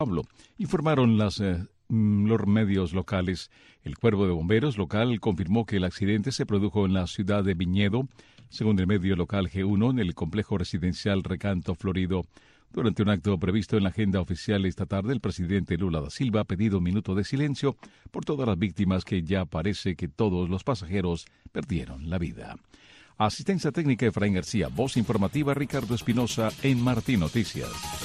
Pablo. Informaron los medios locales. El Cuerpo de Bomberos local confirmó que el accidente se produjo en la ciudad de Viñedo, según el medio local G1, en el complejo residencial Recanto Florido. Durante un acto previsto en la agenda oficial esta tarde, el presidente Lula da Silva ha pedido un minuto de silencio por todas las víctimas, que ya parece que todos los pasajeros perdieron la vida. Asistencia técnica Efraín García, voz informativa Ricardo Espinosa en Martí Noticias.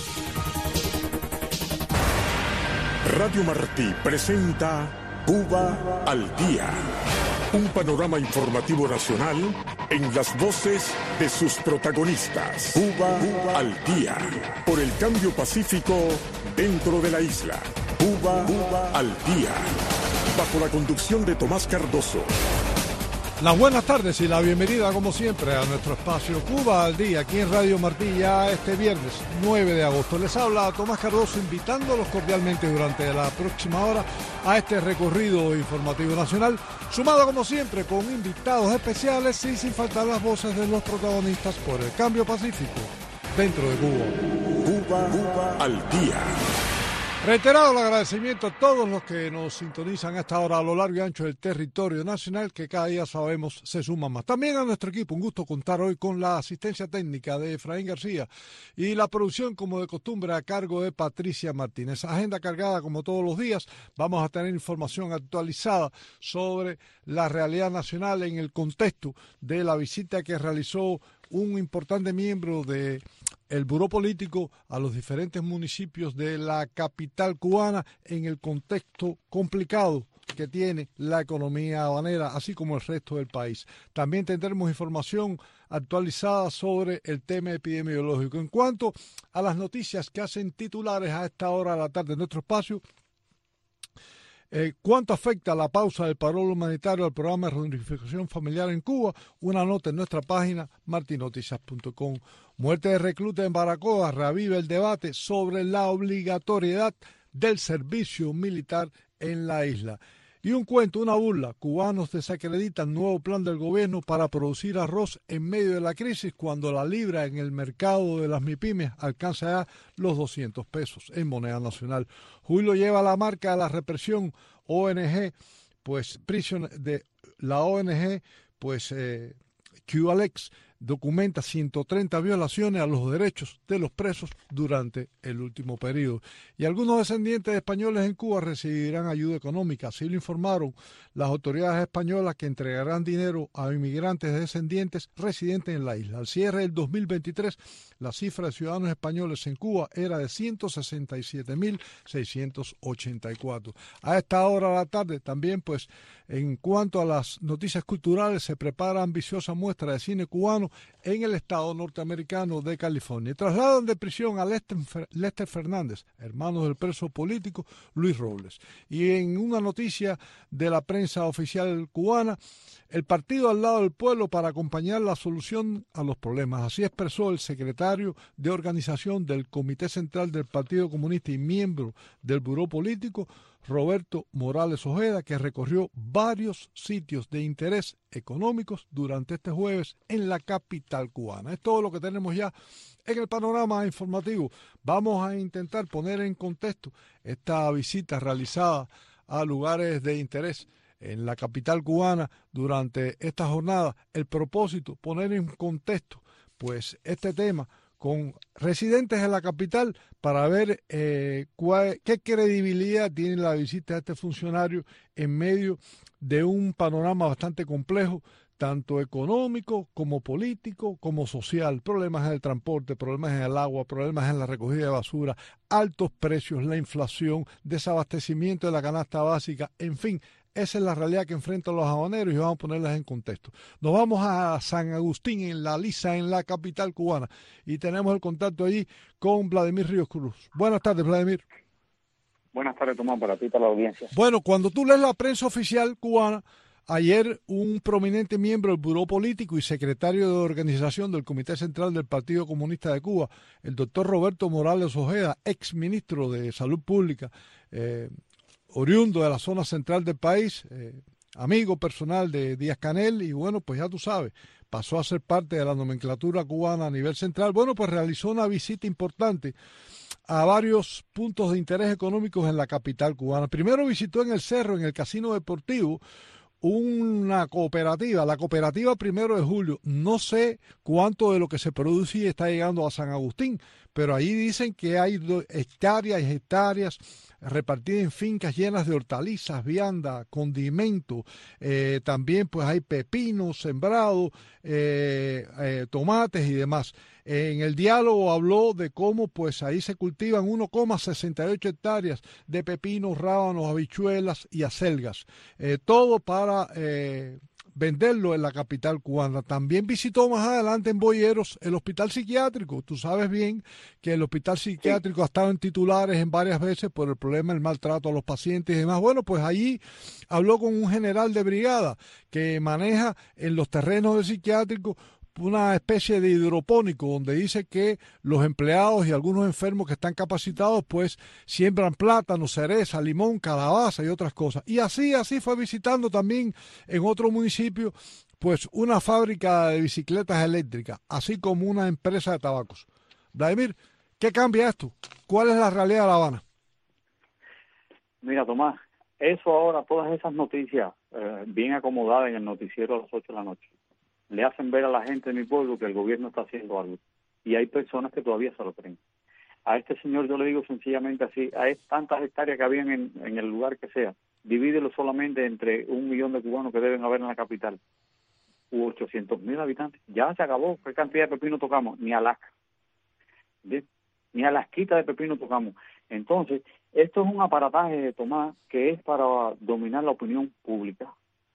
Radio Martí presenta Cuba al Día, un panorama informativo nacional en las voces de sus protagonistas. Cuba al Día, por el cambio pacífico dentro de la isla. Cuba al Día, bajo la conducción de Tomás Cardoso. Las buenas tardes y la bienvenida, como siempre, a nuestro espacio Cuba al Día, aquí en Radio Martí, ya este viernes 9 de agosto. Les habla Tomás Cardoso, invitándolos cordialmente durante la próxima hora a este recorrido informativo nacional, sumado como siempre con invitados especiales y sin faltar las voces de los protagonistas por el cambio pacífico dentro de Cuba. Cuba al Día. Reiterado el agradecimiento a todos los que nos sintonizan a esta hora a lo largo y ancho del territorio nacional, que cada día sabemos se suman más. También a nuestro equipo, un gusto contar hoy con la asistencia técnica de Efraín García y la producción, como de costumbre, a cargo de Patricia Martínez. Agenda cargada como todos los días. Vamos a tener información actualizada sobre la realidad nacional en el contexto de la visita que realizó un importante miembro de el Buró Político a los diferentes municipios de la capital cubana en el contexto complicado que tiene la economía habanera, así como el resto del país. También tendremos información actualizada sobre el tema epidemiológico. En cuanto a las noticias que hacen titulares a esta hora de la tarde en nuestro espacio, ¿cuánto afecta la pausa del paro humanitario al programa de reunificación familiar en Cuba? Una nota en nuestra página martinoticias.com. Muerte de recluta en Baracoa reaviva el debate sobre la obligatoriedad del servicio militar en la isla. Y un cuento, una burla: cubanos desacreditan nuevo plan del gobierno para producir arroz en medio de la crisis, cuando la libra en el mercado de las MIPYMES alcanza ya los 200 pesos en moneda nacional. Julio lleva la marca de la represión. ONG, pues de la ONG, pues QAlex documenta 130 violaciones a los derechos de los presos durante el último periodo. Y algunos descendientes de españoles en Cuba recibirán ayuda económica. Así lo informaron las autoridades españolas, que entregarán dinero a inmigrantes descendientes residentes en la isla. Al cierre del 2023, la cifra de ciudadanos españoles en Cuba era de 167.684. A esta hora de la tarde también, pues, en cuanto a las noticias culturales, se prepara ambiciosa muestra de cine cubano en el estado norteamericano de California. Trasladan de prisión a Lester Fernández, hermano del preso político Luis Robles. Y en una noticia de la prensa oficial cubana, el partido al lado del pueblo para acompañar la solución a los problemas. Así expresó el secretario de organización del Comité Central del Partido Comunista y miembro del Buró Político, Roberto Morales Ojeda, que recorrió varios sitios de interés económicos durante este jueves en la capital cubana. Es todo lo que tenemos ya en el panorama informativo. Vamos a intentar poner en contexto esta visita realizada a lugares de interés en la capital cubana durante esta jornada. El propósito, poner en contexto pues este tema con residentes en la capital para ver qué credibilidad tiene la visita de este funcionario en medio de un panorama bastante complejo, tanto económico como político como social. Problemas en el transporte, problemas en el agua, problemas en la recogida de basura, altos precios, la inflación, desabastecimiento de la canasta básica, en fin. Esa es la realidad que enfrentan los habaneros y vamos a ponerlas en contexto. Nos vamos a San Agustín, en La Lisa, en la capital cubana, y tenemos el contacto allí con Vladimir Ríos Cruz. Buenas tardes, Vladimir. Buenas tardes, Tomás, para ti y para la audiencia. Bueno, cuando tú lees la prensa oficial cubana, ayer un prominente miembro del Buró Político y secretario de organización del Comité Central del Partido Comunista de Cuba, el doctor Roberto Morales Ojeda, ex ministro de Salud Pública, oriundo de la zona central del país, amigo personal de Díaz-Canel y bueno, pues ya tú sabes, pasó a ser parte de la nomenclatura cubana a nivel central. Bueno, pues realizó una visita importante a varios puntos de interés económicos en la capital cubana. Primero visitó en el Cerro, en el Casino Deportivo, una cooperativa, la cooperativa 1 de Julio. No sé cuánto de lo que se produce está llegando a San Agustín, pero ahí dicen que hay hectáreas y hectáreas repartidas en fincas llenas de hortalizas, vianda, condimentos, también pues hay pepinos sembrados, tomates y demás. En el diálogo habló de cómo pues ahí se cultivan 1,68 hectáreas de pepinos, rábanos, habichuelas y acelgas. Todo para venderlo en la capital cubana. También visitó más adelante en Boyeros el hospital psiquiátrico. Tú sabes bien que el hospital psiquiátrico ha estado en titulares en varias veces por el problema del maltrato a los pacientes y demás. Bueno, pues allí habló con un general de brigada que maneja en los terrenos del psiquiátrico una especie de hidropónico donde dice que los empleados y algunos enfermos que están capacitados pues siembran plátano, cereza, limón, calabaza y otras cosas. Y así fue visitando también en otro municipio pues una fábrica de bicicletas eléctricas, así como una empresa de tabacos. Vladimir, ¿qué cambia esto? ¿Cuál es la realidad de La Habana? Mira, Tomás, eso ahora, todas esas noticias bien acomodadas en el noticiero a las 8 de la noche, le hacen ver a la gente de mi pueblo que el gobierno está haciendo algo. Y hay personas que todavía se lo creen. A este señor yo le digo sencillamente así, hay tantas hectáreas que habían en el lugar que sea, divídelo solamente entre 1 millón de cubanos que deben haber en la capital, u 800,000 habitantes. Ya se acabó. ¿Qué cantidad de pepino tocamos? Ni Alaska. ¿Bien? Ni Alasquita de pepino tocamos. Entonces, esto es un aparataje de Tomás que es para dominar la opinión pública.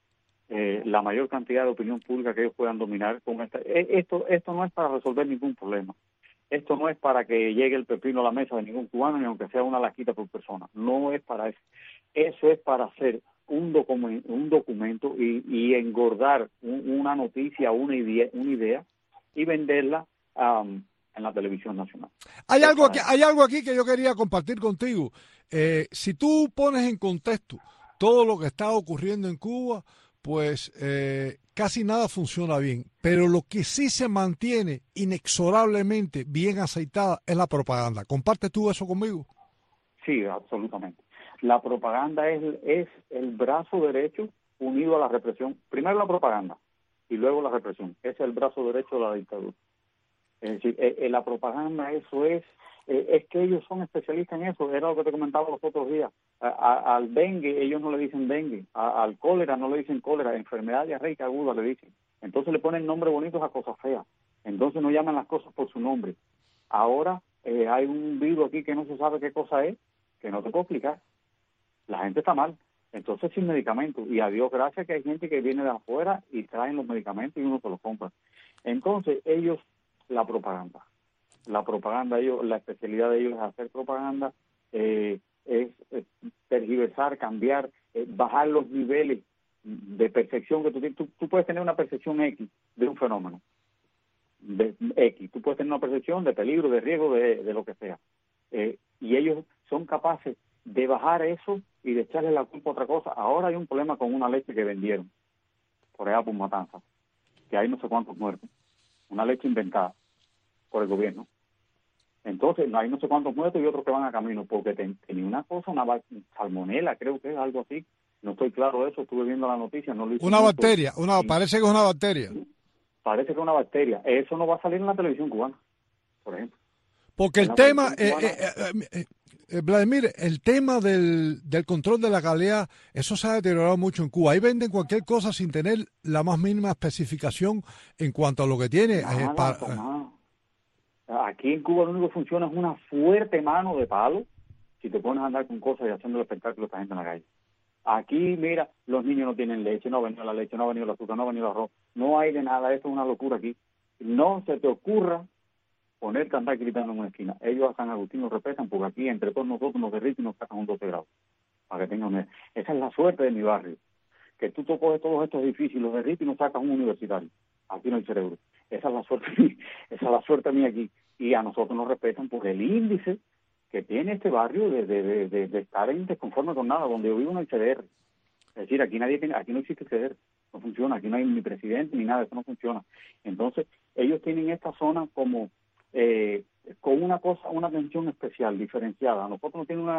La mayor cantidad de opinión pública que ellos puedan dominar con esto no es para resolver ningún problema. Esto no es para que llegue el pepino a la mesa de ningún cubano, ni aunque sea una lasquita por persona. No es para eso. Eso es para hacer un documento y engordar una noticia, una idea y venderla en la televisión nacional. Hay algo aquí que yo quería compartir contigo. Si tú pones en contexto todo lo que está ocurriendo en Cuba, pues casi nada funciona bien, pero lo que sí se mantiene inexorablemente bien aceitada es la propaganda. ¿Compartes tú eso conmigo? Sí, absolutamente. La propaganda es el brazo derecho unido a la represión. Primero la propaganda y luego la represión. Ese es el brazo derecho de la dictadura. Es decir, la propaganda, eso es que ellos son especialistas en eso. Era lo que te comentaba los otros días. Al dengue ellos no le dicen dengue, al cólera no le dicen cólera, enfermedad diarreica aguda le dicen. Entonces le ponen nombres bonitos a cosas feas. Entonces no llaman las cosas por su nombre. Ahora hay un virus aquí que no se sabe qué cosa es, que no te puedo explicar. La gente está mal. Entonces sin medicamentos. Y a Dios gracias que hay gente que viene de afuera y traen los medicamentos y uno se los compra. Entonces ellos, la propaganda, ellos, la especialidad de ellos es hacer propaganda, es tergiversar, cambiar, bajar los niveles de percepción que tú tienes. Tú puedes tener una percepción X de un fenómeno, de X. Tú puedes tener una percepción de peligro, de riesgo, de lo que sea. Y ellos son capaces de bajar eso y de echarle la culpa a otra cosa. Ahora hay un problema con una leche que vendieron por allá por Matanzas, que hay no sé cuántos muertos. Una leche inventada por el gobierno. Entonces, hay no sé cuántos muertos y otros que van a camino, porque tenía una cosa, una salmonela, creo que es algo así. No estoy claro de eso, estuve viendo la noticia, no lo hice. Una bacteria, parece que es una bacteria. Parece que es una bacteria. Eso no va a salir en la televisión cubana, por ejemplo. Porque el tema, Vladimir, el tema del control de la calidad, eso se ha deteriorado mucho en Cuba. Ahí venden cualquier cosa sin tener la más mínima especificación en cuanto a lo que tiene. Aquí en Cuba lo único que funciona es una fuerte mano de palo si te pones a andar con cosas y haciendo el espectáculo a esta gente en la calle. Aquí, mira, los niños no tienen leche, no ha venido la leche, no ha venido el azúcar, no ha venido el arroz, no hay de nada, esto es una locura aquí. No se te ocurra ponerte a andar gritando en una esquina. Ellos a San Agustín nos respetan porque aquí entre todos nosotros nos derriten y nos sacan un 12 grados. Para que tengan una... Esa es la suerte de mi barrio. Que tú coges todos estos edificios y los derrites y nos sacas un universitario. Aquí no hay cerebro. Esa es la suerte mía aquí. Y a nosotros nos respetan por el índice que tiene este barrio de estar en desconforme con nada, donde yo vivo no hay CDR. Es decir, aquí no existe ceder, no funciona, aquí no hay ni presidente ni nada, eso no funciona. Entonces, ellos tienen esta zona como con una atención especial, diferenciada. A nosotros no tiene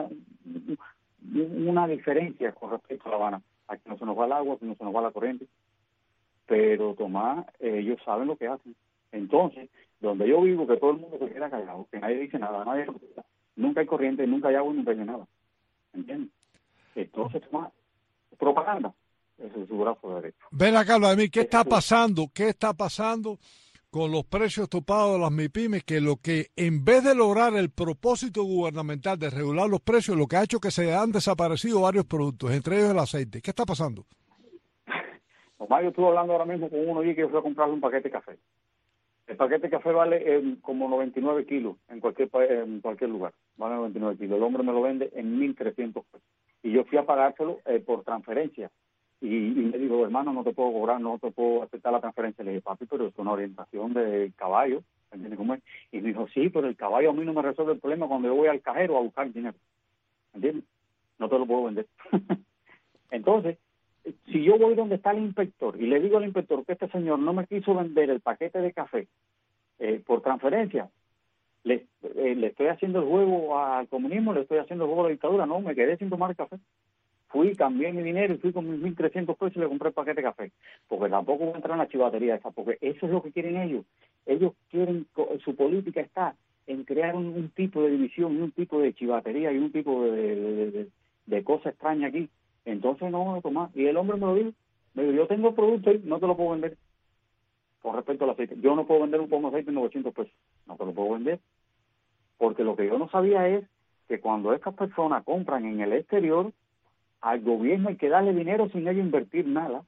una diferencia con respecto a La Habana. Aquí no se nos va el agua, aquí no se nos va la corriente, pero Tomás, ellos saben lo que hacen. Entonces, donde yo vivo, que todo el mundo se queda callado, que nadie dice nada, nunca hay corriente, nunca hay agua, nunca hay nada. ¿Entiendes? Entonces, Tomás, propaganda, ese es su brazo derecho. Ven acá, Vladimir, ¿qué está pasando? ¿Qué está pasando con los precios topados de las MIPYMES? Que lo que, en vez de lograr el propósito gubernamental de regular los precios, lo que ha hecho que se han desaparecido varios productos, entre ellos el aceite. ¿Qué está pasando? Omar, yo estuve hablando ahora mismo con uno allí que yo fui a comprarle un paquete de café. El paquete de café vale como 99 kilos en cualquier lugar. Vale 99 kilos. El hombre me lo vende en 1.300 pesos. Y yo fui a pagárselo por transferencia. Y me dijo, hermano, no te puedo cobrar, no te puedo aceptar la transferencia. Le dije, papi, pero es una orientación de caballo. ¿Entiendes cómo es? Y me dijo, sí, pero el caballo a mí no me resuelve el problema cuando yo voy al cajero a buscar dinero. ¿Entiendes? No te lo puedo vender. Entonces, si yo voy donde está el inspector y le digo al inspector que este señor no me quiso vender el paquete de café por transferencia, le estoy haciendo el juego al comunismo, le estoy haciendo el juego a la dictadura. No, me quedé sin tomar café. Fui, cambié mi dinero y fui con mis 1.300 pesos y le compré el paquete de café. Porque tampoco voy a entrar en la chivatería esa, porque eso es lo que quieren ellos. Ellos quieren, su política está en crear un tipo de división y un tipo de chivatería y un tipo de cosa extraña aquí. Entonces no, Tomás. Y el hombre me lo dijo. Me dijo, yo tengo el producto y no te lo puedo vender. Con respecto al aceite. Yo no puedo vender un pomo de aceite en 900 pesos. No te lo puedo vender. Porque lo que yo no sabía es que cuando estas personas compran en el exterior, al gobierno hay que darle dinero sin ellos invertir nada.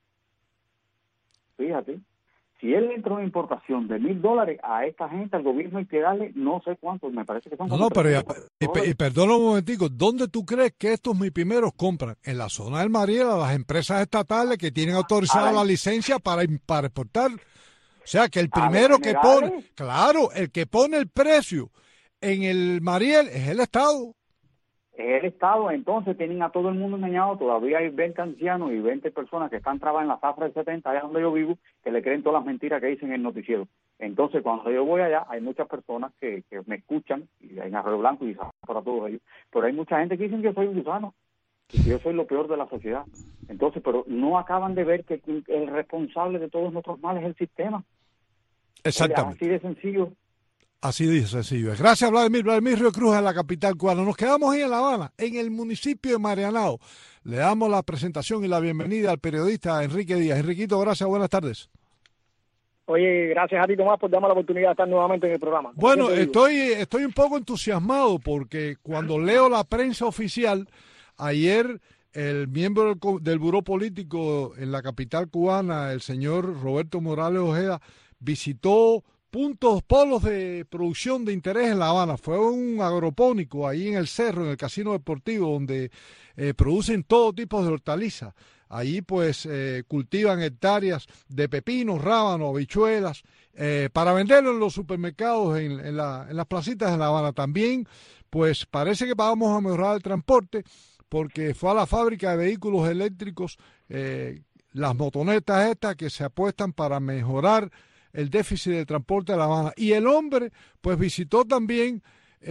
Fíjate. Si él entra una importación de $1,000 a esta gente, al gobierno hay que darle no sé cuántos, me parece que son... No, pero y perdona un momentico, ¿dónde tú crees que estos MIPYMEROS compran? En la zona del Mariel, a las empresas estatales que tienen autorizada la licencia para exportar. O sea, que el primero que pone, claro, el que pone el precio en el Mariel es el Estado. El Estado. Entonces tienen a todo el mundo engañado. Todavía hay 20 ancianos y 20 personas que están trabadas en la zafra del 70, allá donde yo vivo, que le creen todas las mentiras que dicen en el noticiero. Entonces, cuando yo voy allá, hay muchas personas que me escuchan, y hay en Arroyo Blanco y para todos ellos, pero hay mucha gente que dicen que yo soy un gusano, y que yo soy lo peor de la sociedad. Entonces, pero no acaban de ver que el responsable de todos nuestros males es el sistema. Exactamente. Así de sencillo. Así de sencillo. Gracias, Vladimir. Vladimir Río Cruz, en la capital cubana. Nos quedamos ahí en La Habana, en el municipio de Marianao. Le damos la presentación y la bienvenida al periodista Enrique Díaz. Enriquito, gracias, buenas tardes. Oye, gracias a ti, Tomás, por darme la oportunidad de estar nuevamente en el programa. Bueno, estoy un poco entusiasmado porque cuando leo la prensa oficial, ayer el miembro del Buró Político en la capital cubana, el señor Roberto Morales Ojeda, visitó polos de producción de interés en La Habana. Fue un agropónico ahí en el cerro, en el casino deportivo, donde producen todo tipo de hortalizas. Allí pues cultivan hectáreas de pepinos, rábanos, habichuelas, para venderlo en los supermercados, en las placitas de La Habana. También pues parece que vamos a mejorar el transporte, porque fue a la fábrica de vehículos eléctricos, las motonetas estas que se apuestan para mejorar el déficit de transporte de La Habana. Y el hombre pues visitó también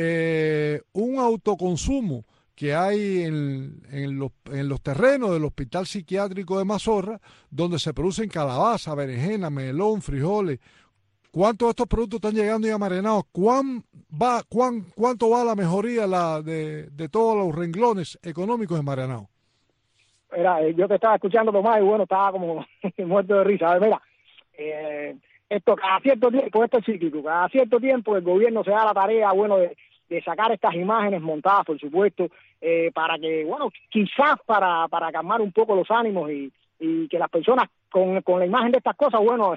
un autoconsumo que hay en los terrenos del Hospital Psiquiátrico de Mazorra, donde se producen calabaza, berenjena, melón, frijoles. ¿Cuántos de estos productos están llegando ya marenados? ¿Cuánto va la mejoría de todos los renglones económicos de Marianao? Mira, yo te estaba escuchando, Tomás, y bueno, estaba como muerto de risa. A ver, mira, esto cada cierto tiempo, esto es cíclico, cada cierto tiempo el gobierno se da la tarea, bueno, de sacar estas imágenes montadas, por supuesto, para que, bueno, quizás para calmar un poco los ánimos y que las personas con la imagen de estas cosas, bueno,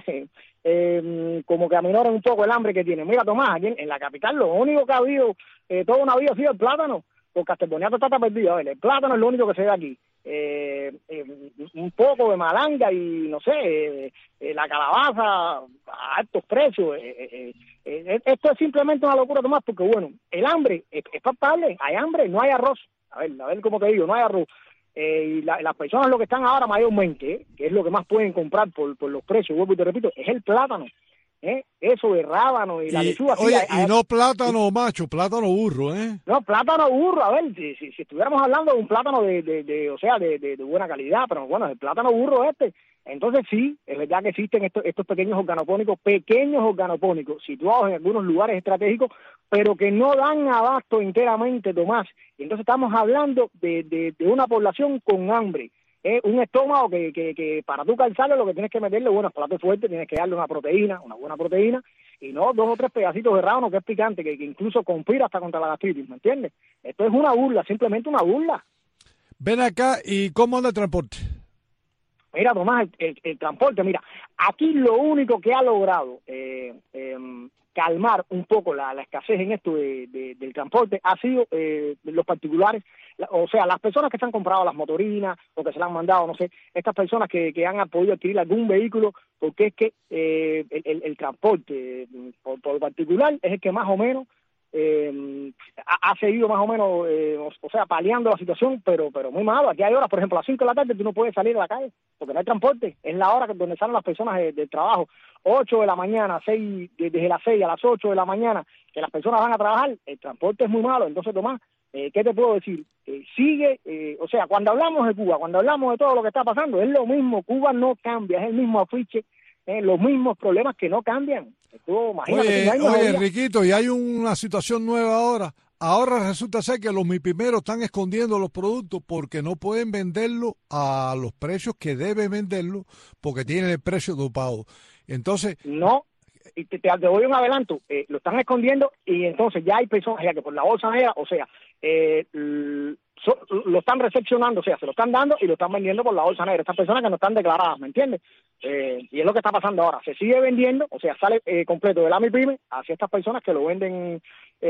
como que aminoren un poco el hambre que tienen. Mira, Tomás, aquí en la capital lo único que ha habido, toda una vida ha sido el plátano, porque hasta el boniato está perdido. A ver, el plátano es lo único que se ve aquí. Un poco de malanga y, no sé, la calabaza a altos precios. Esto es simplemente una locura, Tomás, porque, bueno, el hambre es palpable. Hay hambre, no hay arroz. A ver, como te digo, no hay arroz. y las personas lo que están ahora mayormente, que es lo que más pueden comprar por los precios, vuelvo y te repito, es el plátano. Eso de rábano y la lechuga. Oye, y no plátano macho, plátano burro, No, plátano burro, a ver, si estuviéramos hablando de un plátano de buena calidad, pero bueno, el plátano burro entonces sí, es verdad que existen estos pequeños organopónicos situados en algunos lugares estratégicos, pero que no dan abasto enteramente, Tomás. Y entonces estamos hablando de una población con hambre. Un estómago que para tú calzarlo lo que tienes que meterle, bueno, es plato fuerte, tienes que darle una buena proteína, y no 2 o 3 pedacitos de rábano que es picante, que incluso conspira hasta contra la gastritis, ¿me entiendes? Esto es una burla, simplemente una burla. Ven acá, ¿y cómo anda el transporte? Mira, Tomás, el transporte, mira, aquí lo único que ha logrado calmar un poco la escasez en esto del transporte ha sido los particulares, o sea, las personas que se han comprado las motorinas o que se las han mandado, no sé, estas personas que han podido adquirir algún vehículo, porque es que el transporte por particular es el que más o menos ha seguido más o menos, o sea, paliando la situación, pero muy malo. Aquí hay horas, por ejemplo, a las 5 de la tarde tú no puedes salir a la calle porque no hay transporte. Es la hora donde salen las personas del trabajo. 8 de la mañana, desde las 6 a las 8 de la mañana, que las personas van a trabajar, el transporte es muy malo. Entonces, Tomás, ¿qué te puedo decir? O sea, cuando hablamos de Cuba, cuando hablamos de todo lo que está pasando, es lo mismo. Cuba no cambia, es el mismo afiche, los mismos problemas que no cambian. Oye, Enriquito, y hay una situación nueva ahora. Ahora resulta ser que los mipimeros están escondiendo los productos porque no pueden venderlo a los precios que deben venderlo porque tienen el precio dopado. Entonces... No, y te doy un adelanto. Lo están escondiendo y entonces ya hay personas ya que por la bolsa negra, o sea, lo están recepcionando, o sea, se lo están dando y lo están vendiendo por la bolsa negra. Estas personas que no están declaradas, ¿me entiendes? Y es lo que está pasando ahora. Se sigue vendiendo, o sea, sale completo del AMIPYME hacia estas personas que lo venden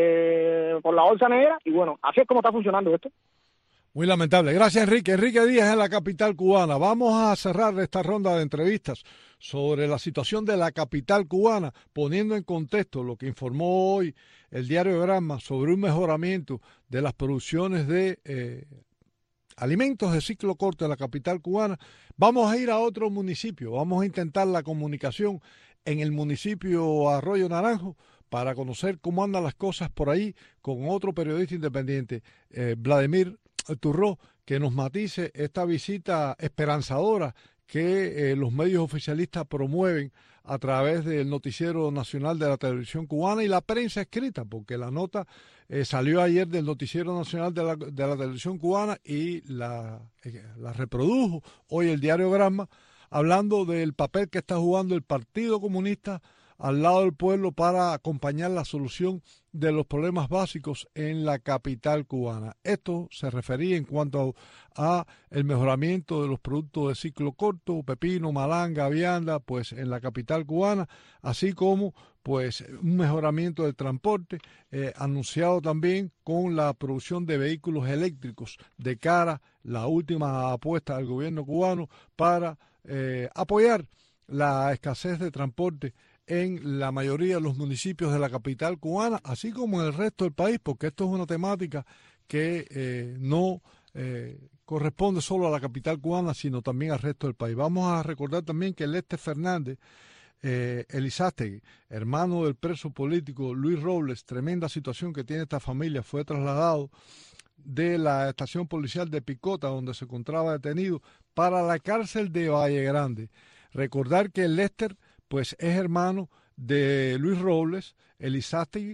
por la bolsa negra. Y bueno, así es como está funcionando esto. Muy lamentable. Gracias, Enrique. Enrique Díaz en la capital cubana. Vamos a cerrar esta ronda de entrevistas sobre la situación de la capital cubana, poniendo en contexto lo que informó hoy el diario Granma sobre un mejoramiento de las producciones de alimentos de ciclo corto en la capital cubana. Vamos a ir a otro municipio. Vamos a intentar la comunicación en el municipio Arroyo Naranjo para conocer cómo andan las cosas por ahí con otro periodista independiente, Vladimir Turró, que nos matice esta visita esperanzadora que los medios oficialistas promueven a través del noticiero nacional de la televisión cubana y la prensa escrita, porque la nota salió ayer del noticiero nacional de la televisión cubana y la reprodujo hoy el diario Granma, hablando del papel que está jugando el Partido Comunista al lado del pueblo para acompañar la solución de los problemas básicos en la capital cubana. Esto se refería en cuanto a el mejoramiento de los productos de ciclo corto, pepino, malanga, vianda, pues en la capital cubana, así como pues un mejoramiento del transporte, anunciado también con la producción de vehículos eléctricos de cara la última apuesta del gobierno cubano para apoyar la escasez de transporte en la mayoría de los municipios de la capital cubana, así como en el resto del país, porque esto es una temática que no corresponde solo a la capital cubana, sino también al resto del país. Vamos a recordar también que Lester Fernández Elizástegui, hermano del preso político Luis Robles, tremenda situación que tiene esta familia, fue trasladado de la estación policial de Picota, donde se encontraba detenido, para la cárcel de Valle Grande. Recordar que Lester pues es hermano de Luis Robles, Elizástegui,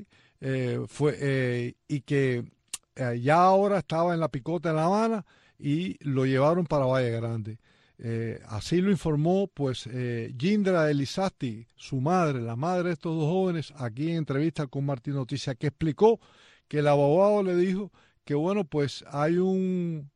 y que ya ahora estaba en la Picota en La Habana y lo llevaron para Valle Grande. Así lo informó pues Yindra Elizástegui, su madre, la madre de estos dos jóvenes, aquí en entrevista con Martín Noticias, que explicó que el abogado le dijo que bueno, pues hay un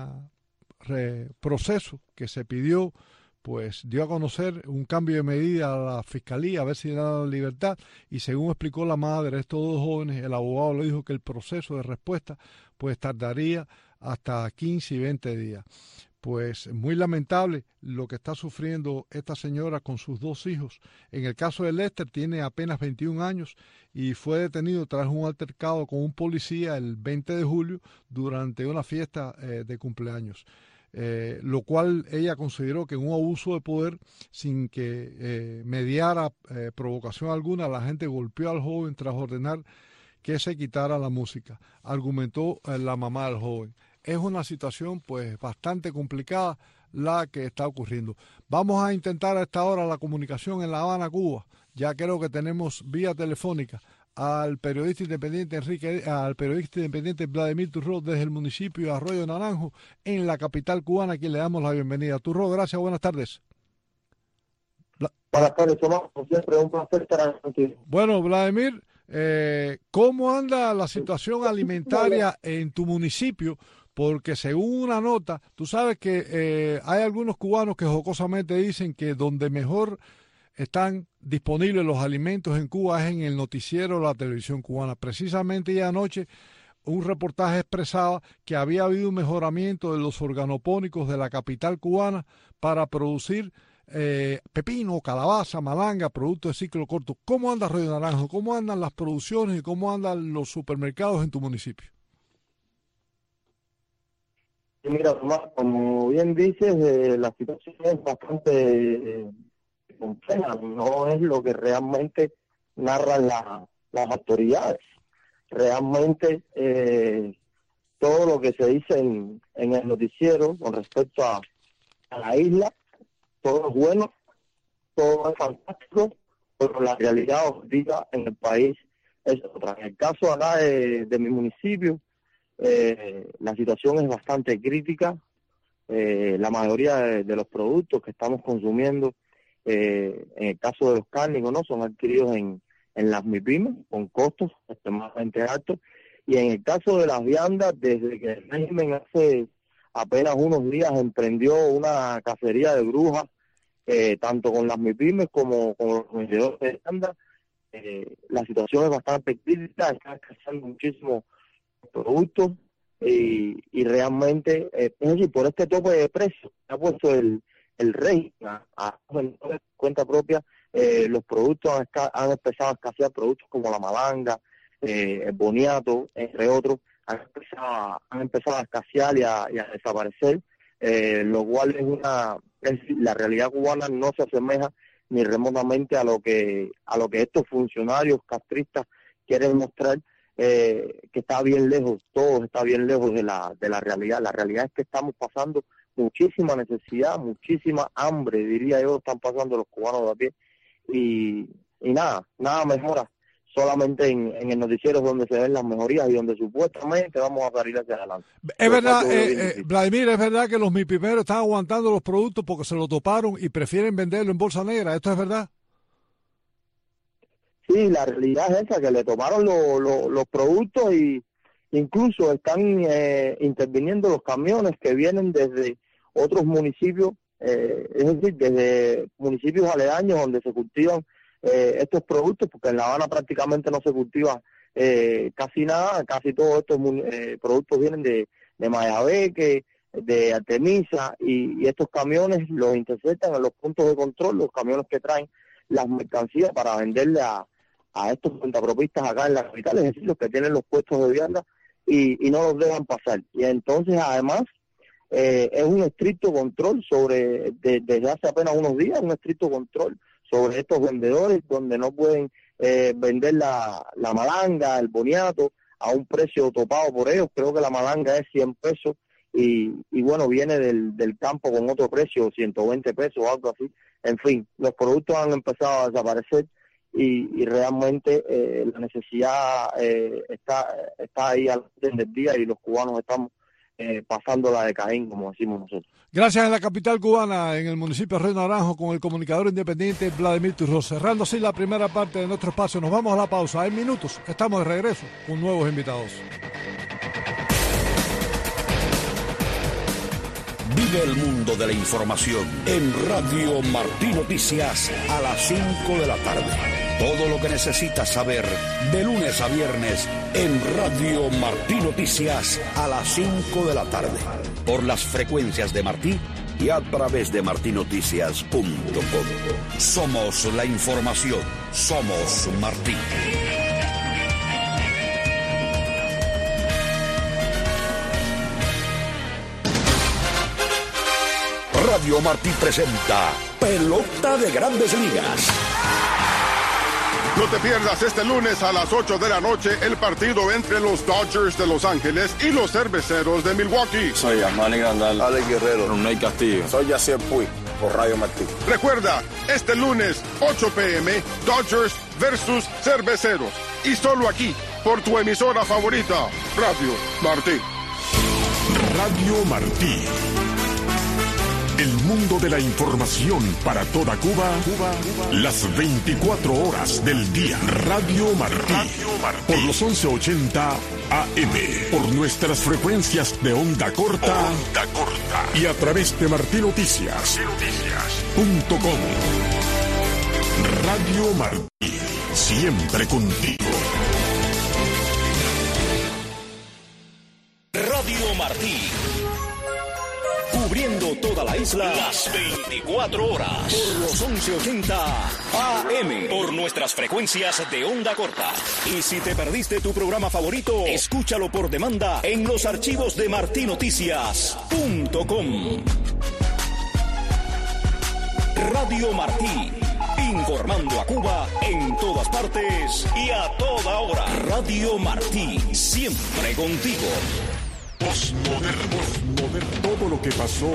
proceso que se pidió, pues dio a conocer un cambio de medida a la fiscalía a ver si le daban libertad, y según explicó la madre de estos dos jóvenes, el abogado le dijo que el proceso de respuesta pues tardaría hasta 15 y 20 días. pues muy lamentable lo que está sufriendo esta señora con sus 2 hijos. En el caso de Lester tiene apenas 21 años y fue detenido tras un altercado con un policía el 20 de julio durante una fiesta de cumpleaños. Lo cual ella consideró que en un abuso de poder, sin que mediara provocación alguna, la gente golpeó al joven tras ordenar que se quitara la música, argumentó la mamá del joven. Es una situación pues bastante complicada la que está ocurriendo. Vamos a intentar a esta hora la comunicación en La Habana, Cuba. Ya creo que tenemos vía telefónica al periodista independiente Vladimir Turró desde el municipio de Arroyo Naranjo, en la capital cubana, a quien le damos la bienvenida. Turró, gracias, buenas tardes. Buenas tardes, Tomás, como siempre, un placer estar aquí. Bueno, Vladimir, ¿cómo anda la situación alimentaria en tu municipio? Porque según una nota, tú sabes que hay algunos cubanos que jocosamente dicen que donde mejor están disponibles los alimentos en Cuba es en el noticiero de la televisión cubana. Precisamente ya anoche un reportaje expresaba que había habido un mejoramiento de los organopónicos de la capital cubana para producir pepino, calabaza, malanga, productos de ciclo corto. ¿Cómo anda Arroyo Naranjo? ¿Cómo andan las producciones y cómo andan los supermercados en tu municipio? Mira, Tomás, como bien dices, la situación es bastante compleja, no es lo que realmente narran las autoridades. Realmente todo lo que se dice en el noticiero con respecto a la isla, todo es bueno, todo es fantástico, pero la realidad objetiva en el país es otra. En el caso acá de mi municipio, la situación es bastante crítica. La mayoría de los productos que estamos consumiendo, en el caso de los cárnicos, ¿no?, son adquiridos en las MIPYMES con costos extremadamente altos, y en el caso de las viandas, desde que el régimen hace apenas unos días emprendió una cacería de brujas, tanto con las MIPYMES como con los vendedores de viandas, la situación es bastante crítica, está escaseando muchísimo productos y realmente, es decir, por este tope de precios ha puesto el régimen a cuenta propia, los productos han empezado a escasear, productos como la malanga, el boniato, entre otros, han empezado a escasear y a desaparecer, lo cual la realidad cubana no se asemeja ni remotamente a lo que estos funcionarios castristas quieren mostrar, que está bien lejos, todo está bien lejos de la realidad. La realidad es que estamos pasando muchísima necesidad, muchísima hambre, diría yo, están pasando los cubanos de a pie, y nada mejora. Solamente en el noticiero es donde se ven las mejorías y donde supuestamente vamos a salir hacia adelante. Es verdad, Vladimir, es verdad que los MIPYMEros están aguantando los productos porque se los toparon y prefieren venderlo en bolsa negra. ¿Esto es verdad? Sí, la realidad es esa, que le tomaron los productos y incluso están interviniendo los camiones que vienen desde otros municipios, es decir, desde municipios aledaños donde se cultivan estos productos, porque en La Habana prácticamente no se cultiva casi nada, casi todos estos productos vienen de Mayabeque, de Artemisa, y estos camiones los interceptan en los puntos de control, los camiones que traen las mercancías para venderle a estos cuentapropistas acá en la capital, es decir, los que tienen los puestos de vianda, y no los dejan pasar. Y entonces, además, es un estricto control desde hace apenas unos días, un estricto control sobre estos vendedores, donde no pueden vender la malanga, el boniato, a un precio topado por ellos. Creo que la malanga es 100 pesos y bueno, viene del campo con otro precio, 120 pesos o algo así. En fin, los productos han empezado a desaparecer y realmente la necesidad está ahí al orden del día, y los cubanos estamos pasándola de Caín, como decimos nosotros. Gracias. En la capital cubana, en el municipio de Arroyo Naranjo, con el comunicador independiente Vladimir Turró. Cerrando así la primera parte de nuestro espacio, nos vamos a la pausa. En minutos estamos de regreso con nuevos invitados. Vive el mundo de la información en Radio Martí Noticias a las 5 de la tarde. Todo lo que necesitas saber de lunes a viernes en Radio Martí Noticias a las 5 de la tarde. por las frecuencias de Martí y a través de martinoticias.com. Somos la información. Somos Martí. Radio Martí presenta Pelota de Grandes Ligas. No te pierdas este lunes a las 8 de la noche el partido entre los Dodgers de Los Ángeles y los Cerveceros de Milwaukee. Soy Armani Grandal, Alex Guerrero, Ronald Castillo. Soy Yacier Puig, por Radio Martí. Recuerda, este lunes, 8 p.m., Dodgers versus Cerveceros. Y solo aquí, por tu emisora favorita, Radio Martí. Radio Martí. El mundo de la información para toda Cuba, las 24 horas del día. Radio Martí. Por los 1180 AM. Por nuestras frecuencias de onda corta. Y a través de martinoticias.com. Radio Martí. Siempre contigo. Radio Martí. Cubriendo toda la isla las 24 horas. Por los 1180 AM. Por nuestras frecuencias de onda corta. Y si te perdiste tu programa favorito, escúchalo por demanda en los archivos de martinoticias.com. Radio Martí. Informando a Cuba en todas partes y a toda hora. Radio Martí. Siempre contigo. Postmoderno. Todo lo que pasó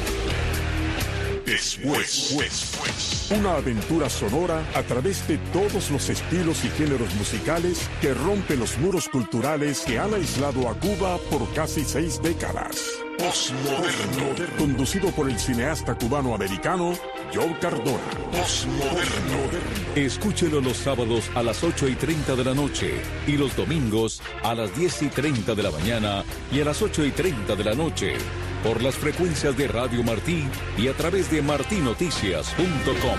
después. Una aventura sonora a través de todos los estilos y géneros musicales que rompen los muros culturales que han aislado a Cuba por casi 6 décadas. Postmoderno. Conducido por el cineasta cubano-americano Joe Cardona. Postmoderno. Escúchelo los sábados a las 8:30 de la noche y los domingos a las 10:30 de la mañana y a las 8:30 de la noche por las frecuencias de Radio Martí y a través de martinoticias.com.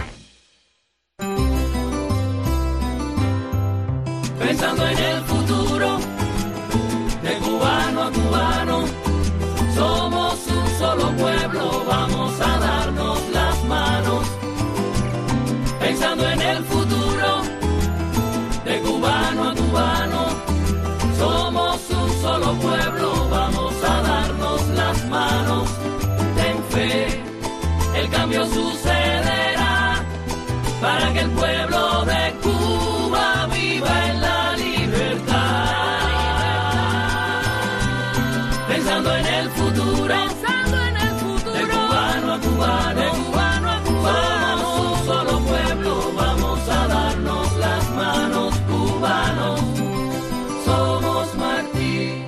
Pensando en el futuro, de cubano a cubano, somos un solo pueblo, vamos a darnos las manos. Pensando en el futuro, de cubano a cubano, somos un solo pueblo, vamos a darnos las manos. Ten fe, el cambio sucederá, para que el pueblo de Cuba viva en la libertad. Pensando en el futuro, de cubano a cubano, somos un solo pueblo, vamos a darnos las manos, cubanos, somos Martí.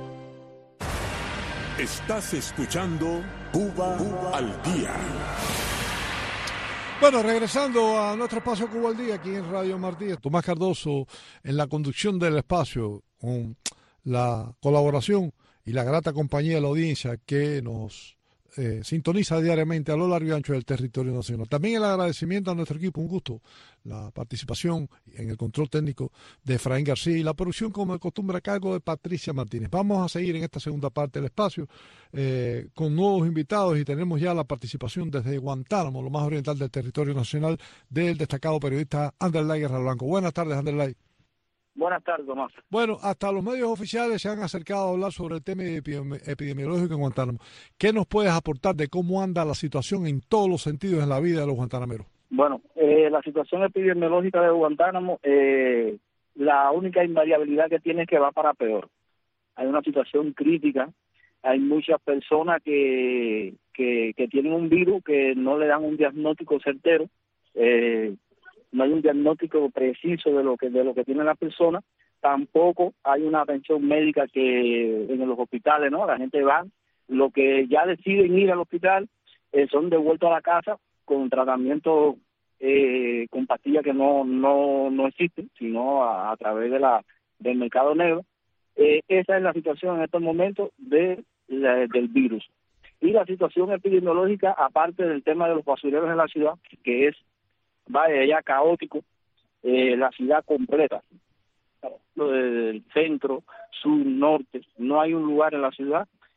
Estás escuchando Cuba al Día. Bueno, regresando a nuestro espacio Cuba al Día, aquí en Radio Martí, Tomás Cardoso en la conducción del espacio, con la colaboración y la grata compañía de la audiencia que nos sintoniza diariamente a lo largo y ancho del territorio nacional. También el agradecimiento a nuestro equipo, un gusto, la participación en el control técnico de Efraín García y la producción, como de costumbre, a cargo de Patricia Martínez. Vamos a seguir en esta segunda parte del espacio con nuevos invitados y tenemos ya la participación desde Guantánamo, lo más oriental del territorio nacional, del destacado periodista Anderlay Guerra Blanco. Buenas tardes, Anderlay. Buenas tardes, Tomás. Bueno, hasta los medios oficiales se han acercado a hablar sobre el tema epidemiológico en Guantánamo. ¿Qué nos puedes aportar de cómo anda la situación en todos los sentidos en la vida de los guantanameros? Bueno, la situación epidemiológica de Guantánamo, la única invariabilidad que tiene es que va para peor. Hay una situación crítica, hay muchas personas que tienen un virus que no le dan un diagnóstico certero, no hay un diagnóstico preciso de lo que tiene la persona, tampoco hay una atención médica que en los hospitales, ¿no? La gente va, lo que ya deciden ir al hospital son devueltos a la casa con tratamiento con pastillas que no existen, sino a través del mercado negro. Esa es la situación en estos momentos del virus. Y la situación epidemiológica, aparte del tema de los basureros en la ciudad, que es ya caótico, la ciudad completa, el centro, sur, norte, no hay un lugar en la ciudad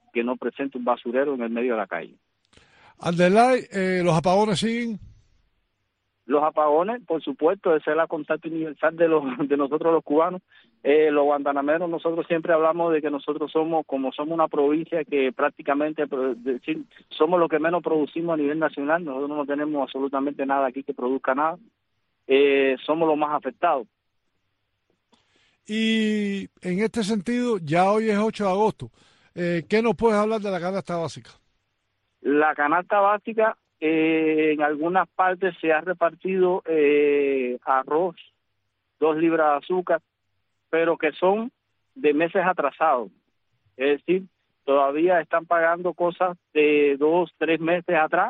que no presente un basurero en el medio de la calle. Anderlay, ¿los apagones siguen? Los apagones, por supuesto, esa es la constante universal de nosotros los cubanos. Los guantanameros, nosotros siempre hablamos de que nosotros somos una provincia que prácticamente, somos los que menos producimos a nivel nacional. Nosotros no tenemos absolutamente nada aquí que produzca nada. Somos los más afectados. Y en este sentido, ya hoy es 8 de agosto. ¿Qué nos puedes hablar de la canasta básica? La canasta básica, en algunas partes se ha repartido arroz, 2 libras de azúcar, pero que son de meses atrasados. Es decir, todavía están pagando cosas de 2, 3 meses atrás,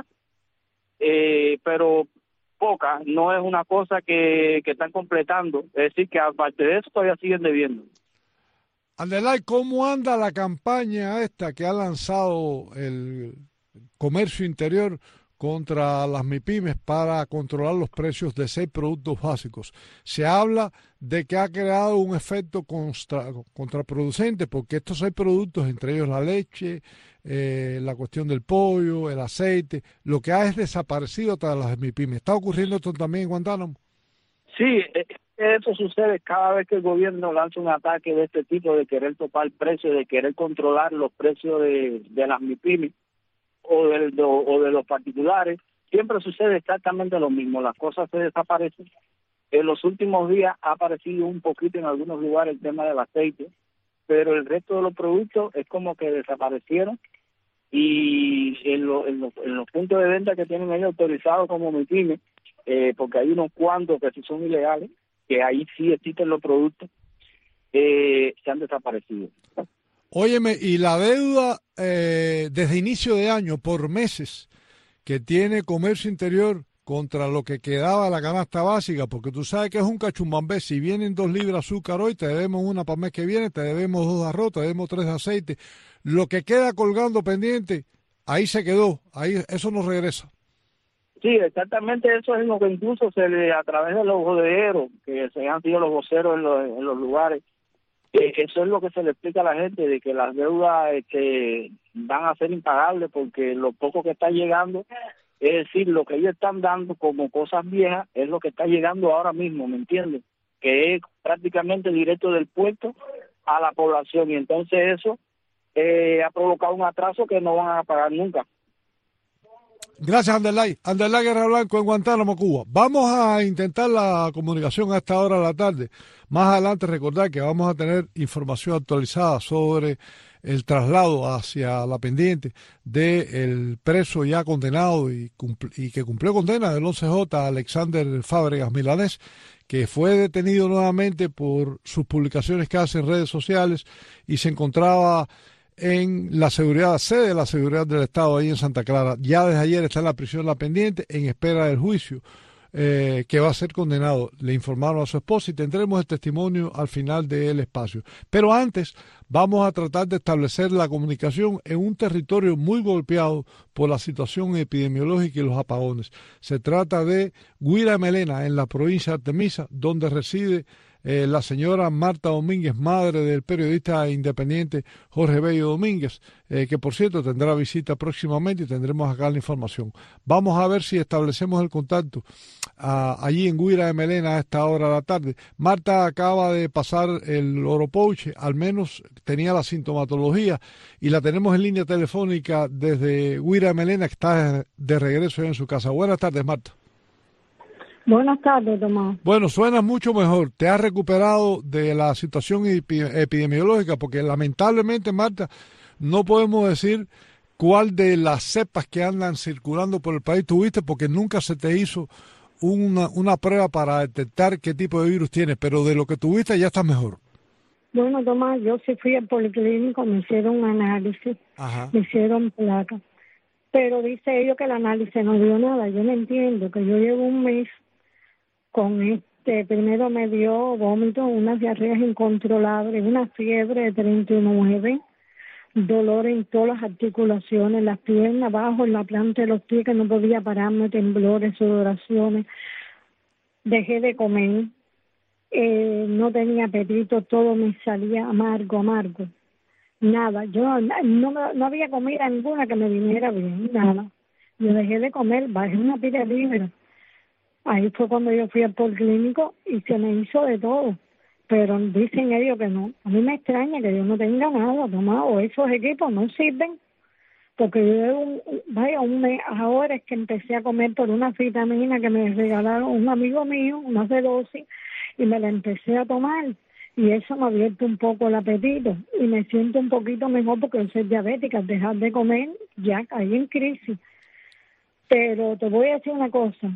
pero poca, no es una cosa que están completando. Es decir, que aparte de eso todavía siguen debiendo. Anderlay, ¿cómo anda la campaña esta que ha lanzado el Comercio Interior contra las MIPYMES para controlar los precios de 6 productos básicos? Se habla de que ha creado un efecto contraproducente porque estos 6 productos, entre ellos la leche, la cuestión del pollo, el aceite, lo que ha es desaparecido todas las MIPYMES. ¿Está ocurriendo esto también en Guantánamo? Sí, eso sucede cada vez que el gobierno lanza un ataque de este tipo, de querer topar precios, de querer controlar los precios de las MIPYMES o de los particulares. Siempre sucede exactamente lo mismo, las cosas se desaparecen. En los últimos días ha aparecido un poquito en algunos lugares el tema del aceite, pero el resto de los productos es como que desaparecieron, y en los puntos de venta que tienen ellos autorizados como MIPYMES, porque hay unos cuantos que sí son ilegales, que ahí sí existen los productos, se han desaparecido. Óyeme, y la deuda desde inicio de año por meses que tiene Comercio Interior contra lo que quedaba de la canasta básica, porque tú sabes que es un cachumbambé. Si vienen 2 libras de azúcar hoy, te debemos 1 para el mes que viene, te debemos 2 de arroz, te debemos 3 de aceite. Lo que queda colgando pendiente, ahí se quedó, ahí eso no regresa. Sí, exactamente, eso es lo que incluso a través de los bodegueros, que se han sido los voceros en los lugares, eso es lo que se le explica a la gente, de que las deudas van a ser impagables porque lo poco que está llegando, es decir, lo que ellos están dando como cosas viejas, es lo que está llegando ahora mismo, ¿me entiendes? Que es prácticamente directo del puerto a la población, y entonces eso ha provocado un atraso que no van a pagar nunca. Gracias, Anderlay. Anderlay Guerra Blanco en Guantánamo, Cuba. Vamos a intentar la comunicación a esta hora de la tarde. Más adelante recordar que vamos a tener información actualizada sobre el traslado hacia la pendiente del preso ya condenado y que cumplió condena del 11J, Alexander Fábregas Milanés, que fue detenido nuevamente por sus publicaciones que hace en redes sociales y se encontraba en la sede de la seguridad del Estado ahí en Santa Clara. Ya desde ayer está en la prisión La Pendiente en espera del juicio que va a ser condenado. Le informaron a su esposa y tendremos el testimonio al final del espacio. Pero antes vamos a tratar de establecer la comunicación en un territorio muy golpeado por la situación epidemiológica y los apagones. Se trata de Guira Melena, en la provincia de Artemisa, donde reside la señora Marta Domínguez, madre del periodista independiente Jorge Bello Domínguez, que por cierto tendrá visita próximamente y tendremos acá la información. Vamos a ver si establecemos el contacto allí en Guira de Melena a esta hora de la tarde. Marta acaba de pasar el oropouche, al menos tenía la sintomatología, y la tenemos en línea telefónica desde Guira de Melena, que está de regreso en su casa. Buenas tardes, Marta. Buenas tardes, Tomás. Bueno, suena mucho mejor. ¿Te has recuperado de la situación epidemiológica? Porque lamentablemente, Marta, no podemos decir cuál de las cepas que andan circulando por el país tuviste, porque nunca se te hizo una prueba para detectar qué tipo de virus tienes, pero de lo que tuviste ya estás mejor. Bueno, Tomás, yo sí fui al policlínico, me hicieron un análisis, me hicieron placa, pero dice ellos que el análisis no dio nada. Yo no entiendo, que yo llevo un mes con primero me dio vómito, unas diarreas incontrolables, una fiebre de 39, dolor en todas las articulaciones, las piernas, abajo, en la planta de los pies, que no podía pararme, temblores, sudoraciones. Dejé de comer, no tenía apetito, todo me salía amargo. Nada, yo no había comida ninguna que me viniera bien, nada. Yo dejé de comer, bajé una pila de libras. Ahí fue cuando yo fui al policlínico y se me hizo de todo. Pero dicen ellos que no. A mí me extraña que yo no tenga nada tomado. Esos equipos no sirven. Porque yo llevo un mes ahora es que empecé a comer por una vitamina que me regalaron un amigo mío, una dosis, y me la empecé a tomar. Y eso me ha abierto un poco el apetito. Y me siento un poquito mejor porque yo soy diabética. Al dejar de comer, ya caí en crisis. Pero te voy a decir una cosa.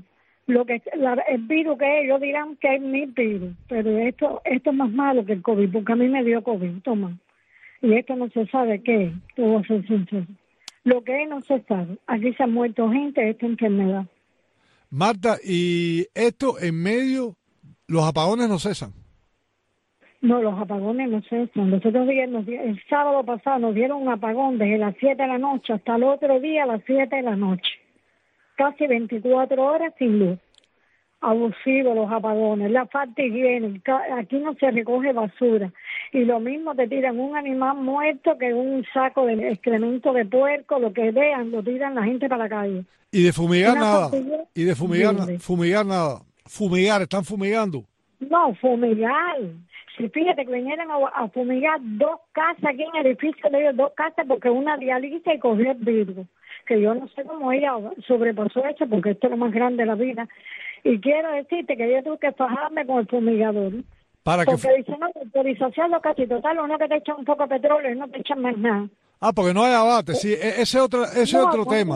El virus que ellos dirán que es mi virus, pero esto es más malo que el COVID, porque a mí me dio COVID, toma. Y esto no se sabe qué es, te voy a ser sincero. Lo que es no se sabe. Aquí se ha muerto gente de esta enfermedad. Marta, y esto en medio, los apagones no cesan. No, los apagones no cesan. Nosotros el sábado pasado nos dieron un apagón desde las 7 de la noche hasta el otro día a las 7 de la noche. Casi 24 horas sin luz. Abusivos los apagones, la falta de higiene, aquí no se recoge basura. Y lo mismo te tiran un animal muerto que un saco de excremento de puerco, lo que vean, lo tiran la gente para la calle. Y de fumigar nada. Y de fumigar nada. Fumigar, están fumigando. No, fumigar. Si fíjate que vinieron a fumigar 2 casas aquí en el edificio de ellos, 2 casas, porque una dializa y cogió el virus. Que yo no sé cómo ella sobrepasó eso, porque esto es lo más grande de la vida. Y quiero decirte que yo tuve que fajarme con el fumigador. Porque dicen, no, la autorización lo casi total, uno que te echa un poco de petróleo y no te echan más nada. Porque no hay abate, sí, ese otro tema.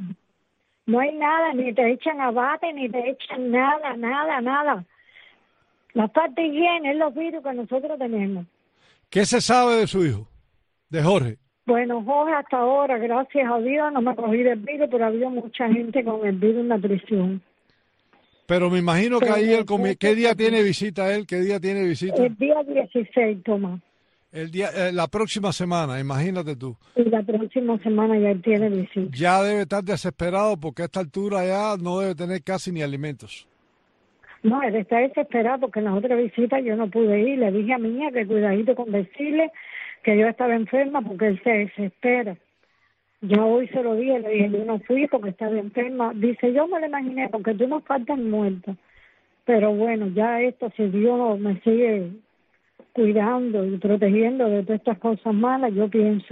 No hay nada, ni te echan abate, ni te echan nada. La falta de higiene es los virus que nosotros tenemos. ¿Qué se sabe de su hijo, de Jorge? Bueno, Jorge, hasta ahora, gracias a Dios, no me ha cogido el virus, pero ha habido mucha gente con el virus en la prisión. Pero me imagino que ahí ¿qué día tiene visita él? ¿Qué día tiene visita? El día 16, Tomás. La próxima semana, imagínate tú. Y la próxima semana ya él tiene visita. Ya debe estar desesperado porque a esta altura ya no debe tener casi ni alimentos. No, él está desesperado porque en la otra visita yo no pude ir. Le dije a mi hija que cuidadito con decirle que yo estaba enferma porque él se desespera. Ya hoy se lo dije, le dije, yo no fui porque estaba enferma. Dice, yo me lo imaginé porque tú no faltas muerta. Pero bueno, ya esto, si Dios me sigue cuidando y protegiendo de todas estas cosas malas, yo pienso.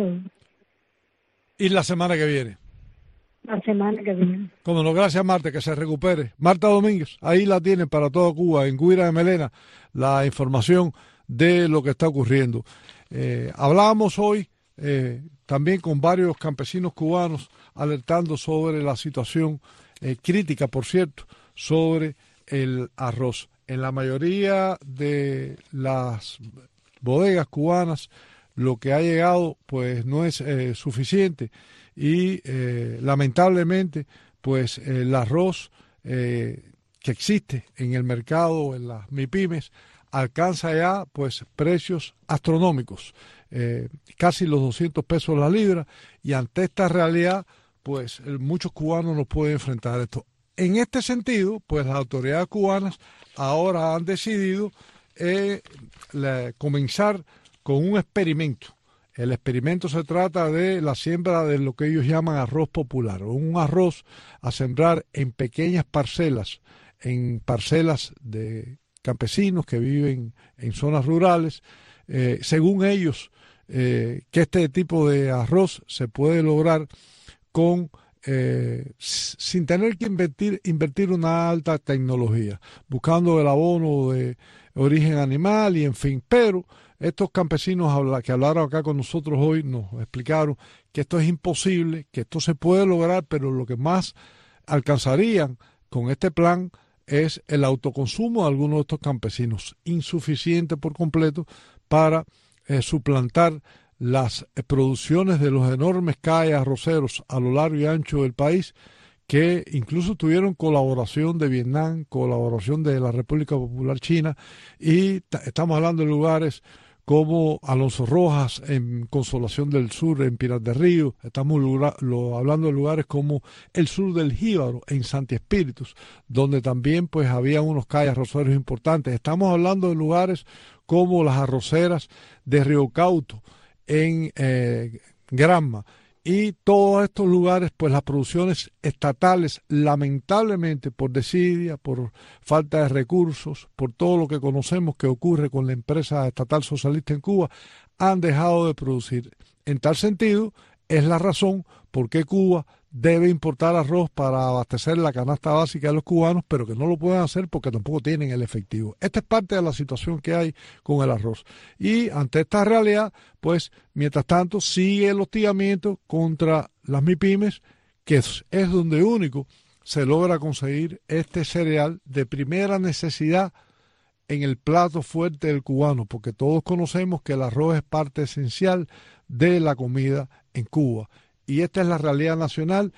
¿Y la semana que viene? La semana que viene. Como no, gracias Marta, que se recupere. Marta Domínguez, ahí la tienen para toda Cuba, en Guira de Melena, la información de lo que está ocurriendo. Hablábamos hoy también con varios campesinos cubanos alertando sobre la situación crítica, por cierto, sobre el arroz. En la mayoría de las bodegas cubanas lo que ha llegado pues no es suficiente y lamentablemente pues el arroz que existe en el mercado, en las MIPYMES, alcanza ya pues precios astronómicos, casi los 200 pesos la libra, y ante esta realidad pues muchos cubanos no pueden enfrentar esto. En este sentido, pues las autoridades cubanas ahora han decidido comenzar con un experimento. El experimento se trata de la siembra de lo que ellos llaman arroz popular, un arroz a sembrar en pequeñas parcelas, en parcelas de campesinos que viven en zonas rurales. Según ellos, que este tipo de arroz se puede lograr con sin tener que invertir una alta tecnología, buscando el abono de origen animal y en fin. Pero estos campesinos que hablaron acá con nosotros hoy nos explicaron que esto es imposible, que esto se puede lograr, pero lo que más alcanzarían con este plan es el autoconsumo de algunos de estos campesinos, insuficiente por completo para suplantar las producciones de los enormes CAE arroceros a lo largo y ancho del país, que incluso tuvieron colaboración de Vietnam, colaboración de la República Popular China, y estamos hablando de lugares como Alonso Rojas, en Consolación del Sur, en Pinar del Río. Estamos hablando de lugares como el sur del Jíbaro, en Santi Espíritus, donde también pues había unos CAE arroceros importantes. Estamos hablando de lugares como las arroceras de Río Cauto, en Granma. Y todos estos lugares, pues las producciones estatales, lamentablemente por desidia, por falta de recursos, por todo lo que conocemos que ocurre con la empresa estatal socialista en Cuba, han dejado de producir. En tal sentido, es la razón por qué Cuba debe importar arroz para abastecer la canasta básica de los cubanos, pero que no lo pueden hacer porque tampoco tienen el efectivo. Esta es parte de la situación que hay con el arroz. Y ante esta realidad, pues, mientras tanto, sigue el hostigamiento contra las MIPYMES, que es donde único se logra conseguir este cereal de primera necesidad en el plato fuerte del cubano, porque todos conocemos que el arroz es parte esencial de la comida en Cuba. Y esta es la realidad nacional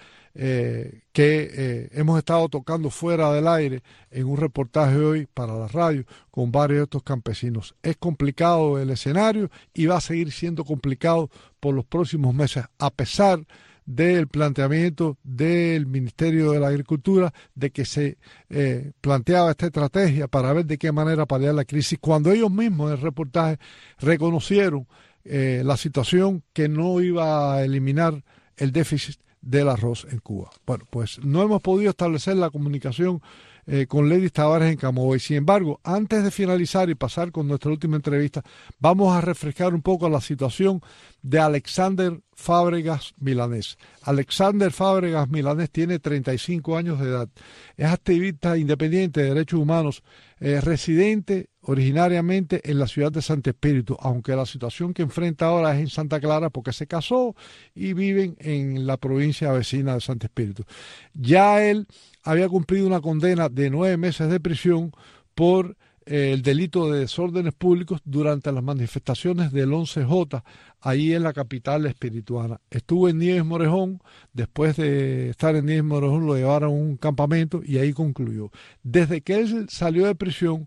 que hemos estado tocando fuera del aire en un reportaje hoy para la radio con varios de estos campesinos. Es complicado el escenario y va a seguir siendo complicado por los próximos meses, a pesar del planteamiento del Ministerio de la Agricultura de que se planteaba esta estrategia para ver de qué manera paliar la crisis, cuando ellos mismos en el reportaje reconocieron la situación que no iba a eliminar el déficit del arroz en Cuba. Bueno, pues no hemos podido establecer la comunicación con Lady Tavares en Camagüey. Sin embargo, antes de finalizar y pasar con nuestra última entrevista, vamos a refrescar un poco la situación de Alexander Fábregas Milanés. Alexander Fábregas Milanés tiene 35 años de edad. Es activista independiente de derechos humanos, residente originariamente en la ciudad de Santo Espíritu, aunque la situación que enfrenta ahora es en Santa Clara porque se casó y viven en la provincia vecina de Santo Espíritu. Ya él había cumplido una condena de 9 meses de prisión por el delito de desórdenes públicos durante las manifestaciones del 11J, ahí en la capital espirituana. Estuvo en Nieves Morejón, después de estar en Nieves Morejón lo llevaron a un campamento y ahí concluyó. Desde que él salió de prisión,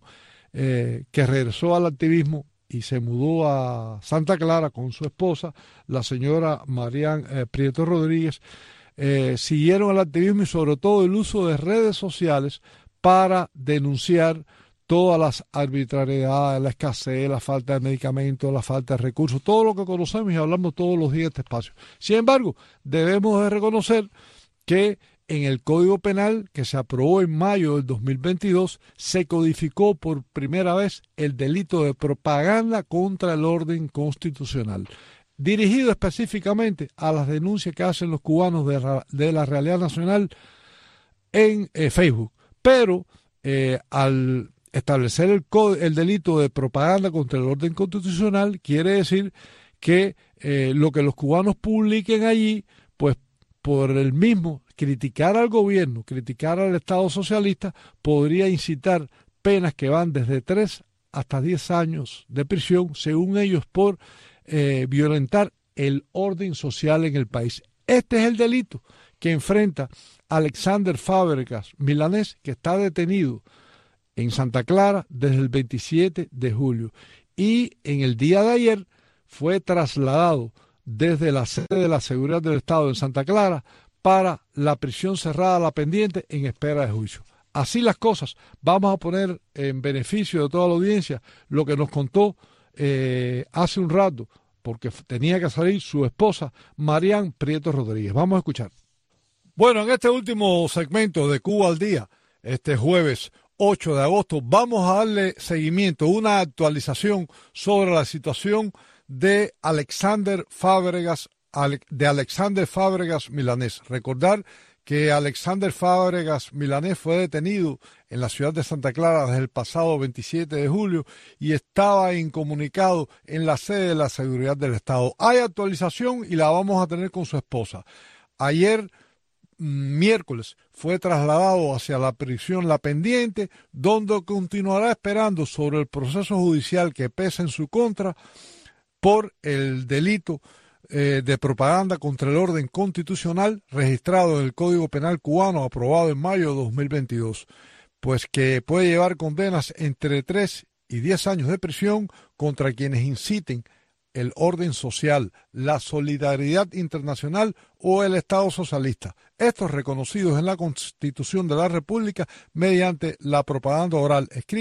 que regresó al activismo y se mudó a Santa Clara con su esposa, la señora Marian Prieto Rodríguez, siguieron el activismo y sobre todo el uso de redes sociales para denunciar todas las arbitrariedades, la escasez, la falta de medicamentos, la falta de recursos, todo lo que conocemos y hablamos todos los días de este espacio. Sin embargo, debemos de reconocer que en el Código Penal que se aprobó en mayo del 2022 se codificó por primera vez el delito de propaganda contra el orden constitucional, dirigido específicamente a las denuncias que hacen los cubanos de la realidad nacional en Facebook. Pero al establecer el delito de propaganda contra el orden constitucional, quiere decir que lo que los cubanos publiquen allí, pues por el mismo criticar al gobierno, criticar al Estado socialista, podría incitar penas que van desde 3 hasta 10 años de prisión, según ellos, por violentar el orden social en el país. Este es el delito que enfrenta Alexander Fábregas Milanés, que está detenido en Santa Clara desde el 27 de julio. Y en el día de ayer fue trasladado desde la sede de la Seguridad del Estado en Santa Clara para la prisión cerrada La Pendiente en espera de juicio. Así las cosas. Vamos a poner en beneficio de toda la audiencia lo que nos contó hace un rato, porque tenía que salir su esposa, Marian Prieto Rodríguez. Vamos a escuchar. Bueno, en este último segmento de Cuba al Día, este jueves 8 de agosto, vamos a darle seguimiento, una actualización sobre la situación de Alexander Fábregas Milanés. Recordar que Alexander Fábregas Milanés fue detenido en la ciudad de Santa Clara desde el pasado 27 de julio y estaba incomunicado en la sede de la Seguridad del Estado. Hay actualización y la vamos a tener con su esposa. Ayer, miércoles, fue trasladado hacia la prisión La Pendiente, donde continuará esperando sobre el proceso judicial que pesa en su contra por el delito de propaganda contra el orden constitucional registrado en el Código Penal cubano aprobado en mayo de 2022, pues que puede llevar condenas entre 3 y 10 años de prisión contra quienes inciten el orden social, la solidaridad internacional o el Estado socialista. Estos reconocidos en la Constitución de la República mediante la propaganda oral, escrita